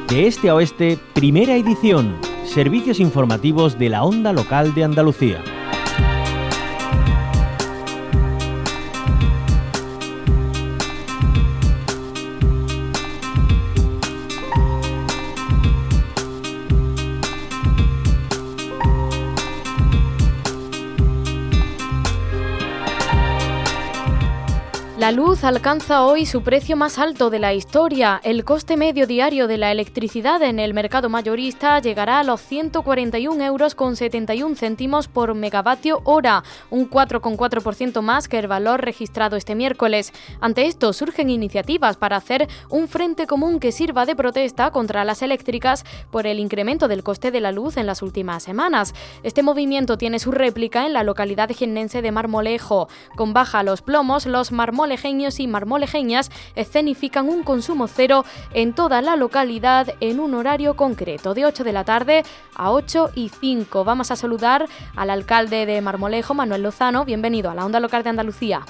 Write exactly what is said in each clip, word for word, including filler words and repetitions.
De este a oeste, primera edición. Servicios informativos de la Onda Local de Andalucía. La luz alcanza hoy su precio más alto de la historia. El coste medio diario de la electricidad en el mercado mayorista llegará a los ciento cuarenta y un euros con setenta y un céntimos por megavatio hora, un cuatro coma cuatro por ciento más que el valor registrado este miércoles. Ante esto surgen iniciativas para hacer un frente común que sirva de protesta contra las eléctricas por el incremento del coste de la luz en las últimas semanas. Este movimiento tiene su réplica en la localidad jiennense de Marmolejo. Con baja los plomos, los marmolejeños y marmolejeñas escenifican un consumo cero en toda la localidad en un horario concreto, de ocho de la tarde a ocho y cinco. Vamos a saludar al alcalde de Marmolejo, Manuel Lozano. Bienvenido a la Onda Local de Andalucía.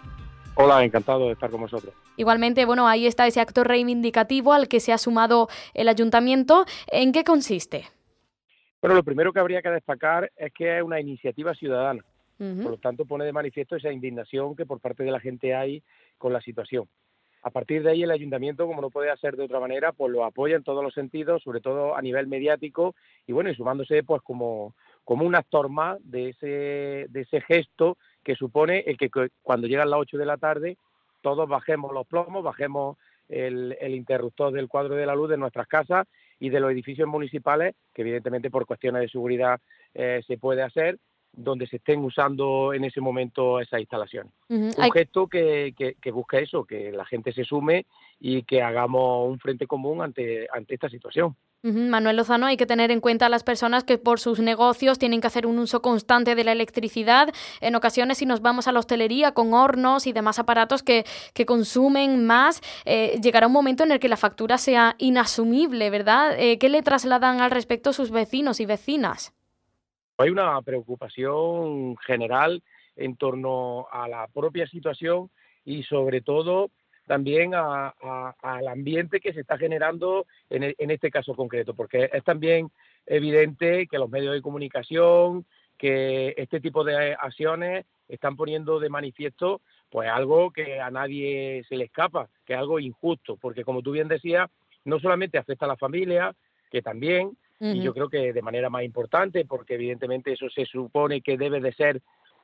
Hola, encantado de estar con vosotros. Igualmente, bueno, ahí está ese acto reivindicativo al que se ha sumado el ayuntamiento. ¿En qué consiste? Bueno, lo primero que habría que destacar es que es una iniciativa ciudadana. Uh-huh. Por lo tanto, pone de manifiesto esa indignación que por parte de la gente hay con la situación. A partir de ahí, el ayuntamiento, como no puede ser de otra manera, pues lo apoya en todos los sentidos, sobre todo a nivel mediático, y bueno, y sumándose pues como, como un actor más de ese, de ese gesto que supone el que cuando llegan las ocho de la tarde todos bajemos los plomos, bajemos el, el interruptor del cuadro de la luz de nuestras casas y de los edificios municipales, que evidentemente por cuestiones de seguridad eh, se puede hacer, donde se estén usando en ese momento esas instalaciones. Uh-huh. Un Hay... gesto que, que, que busca eso, que la gente se sume y que hagamos un frente común ante, ante esta situación. Uh-huh. Manuel Lozano, hay que tener en cuenta a las personas que por sus negocios tienen que hacer un uso constante de la electricidad. En ocasiones, si nos vamos a la hostelería con hornos y demás aparatos que, que consumen más, eh, llegará un momento en el que la factura sea inasumible, ¿verdad? Eh, ¿Qué le trasladan al respecto sus vecinos y vecinas? Hay una preocupación general en torno a la propia situación y sobre todo también a, a, al ambiente que se está generando en, el, en este caso concreto, porque es también evidente que los medios de comunicación, que este tipo de acciones están poniendo de manifiesto pues algo que a nadie se le escapa, que es algo injusto, porque como tú bien decías, no solamente afecta a la familia, que también, Uh-huh. y yo creo que de manera más importante, porque evidentemente eso se supone que debe de ser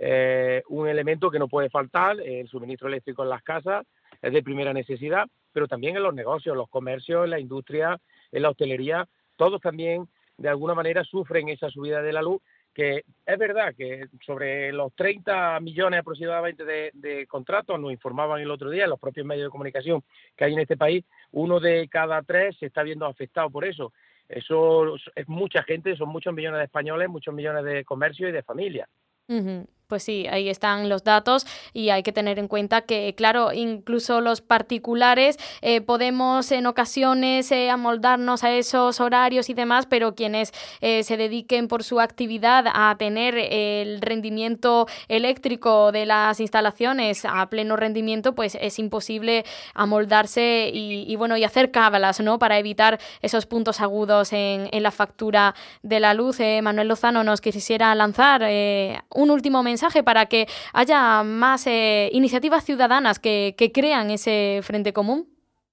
eh, un elemento que no puede faltar, el suministro eléctrico en las casas es de primera necesidad, pero también en los negocios, los comercios, en la industria, en la hostelería, todos también de alguna manera sufren esa subida de la luz, que es verdad que sobre los treinta millones aproximadamente de, de contratos, nos informaban el otro día en los propios medios de comunicación que hay en este país, uno de cada tres se está viendo afectado por eso. Eso es mucha gente, son muchos millones de españoles, muchos millones de comercios y de familias. Uh-huh. Pues sí, ahí están los datos y hay que tener en cuenta que, claro, incluso los particulares eh, podemos en ocasiones eh, amoldarnos a esos horarios y demás, pero quienes eh, se dediquen por su actividad a tener el rendimiento eléctrico de las instalaciones a pleno rendimiento, pues es imposible amoldarse y, y bueno, y hacer cábalas, ¿no?, para evitar esos puntos agudos en, en la factura de la luz. Eh, Manuel Lozano, nos quisiera lanzar eh, un último mensaje para que haya más eh, iniciativas ciudadanas que, que crean ese frente común.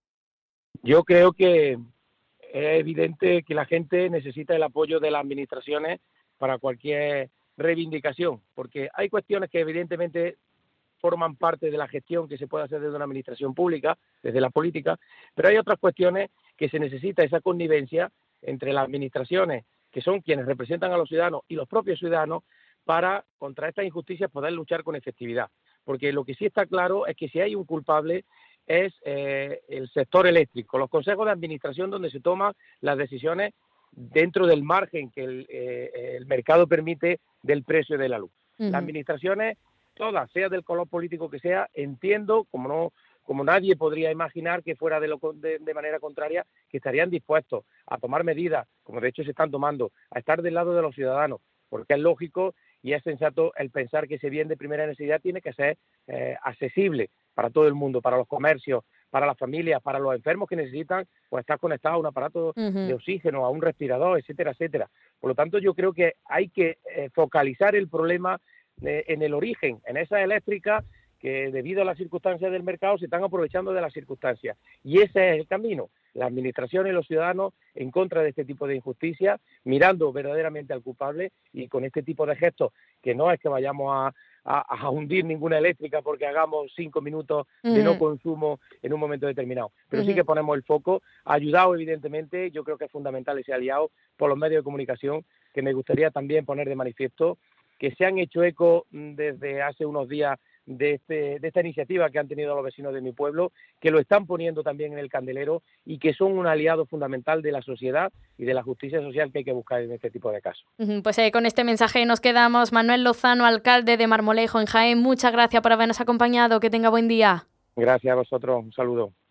Yo creo que es evidente que la gente necesita el apoyo de las administraciones para cualquier reivindicación, porque hay cuestiones que evidentemente forman parte de la gestión que se puede hacer desde una administración pública, desde la política, pero hay otras cuestiones que se necesita esa connivencia entre las administraciones, que son quienes representan a los ciudadanos, y los propios ciudadanos, para contra estas injusticias poder luchar con efectividad. Porque lo que sí está claro es que si hay un culpable es eh, el sector eléctrico, los consejos de administración donde se toman las decisiones dentro del margen que el, eh, el mercado permite del precio de la luz. Uh-huh. Las administraciones, todas, sea del color político que sea, entiendo, como no como nadie podría imaginar que fuera de, lo, de, de manera contraria, que estarían dispuestos a tomar medidas, como de hecho se están tomando, a estar del lado de los ciudadanos, porque es lógico y es sensato el pensar que ese bien de primera necesidad tiene que ser eh, accesible para todo el mundo, para los comercios, para las familias, para los enfermos que necesitan pues estar conectados a un aparato uh-huh. de oxígeno, a un respirador, etcétera, etcétera. Por lo tanto, yo creo que hay que eh, focalizar el problema eh, en el origen, en esas eléctricas que debido a las circunstancias del mercado se están aprovechando de las circunstancias. Y ese es el camino. La administración y los ciudadanos en contra de este tipo de injusticia, mirando verdaderamente al culpable y con este tipo de gestos, que no es que vayamos a, a, a hundir ninguna eléctrica porque hagamos cinco minutos uh-huh. de no consumo en un momento determinado. Pero uh-huh. sí que ponemos el foco, ayudado evidentemente, yo creo que es fundamental ese aliado por los medios de comunicación, que me gustaría también poner de manifiesto, que se han hecho eco desde hace unos días de, este, de esta iniciativa que han tenido los vecinos de mi pueblo, que lo están poniendo también en el candelero y que son un aliado fundamental de la sociedad y de la justicia social que hay que buscar en este tipo de casos. Pues eh, con este mensaje nos quedamos. Manuel Lozano, alcalde de Marmolejo, en Jaén, muchas gracias por habernos acompañado. Que tenga buen día. Gracias a vosotros. Un saludo.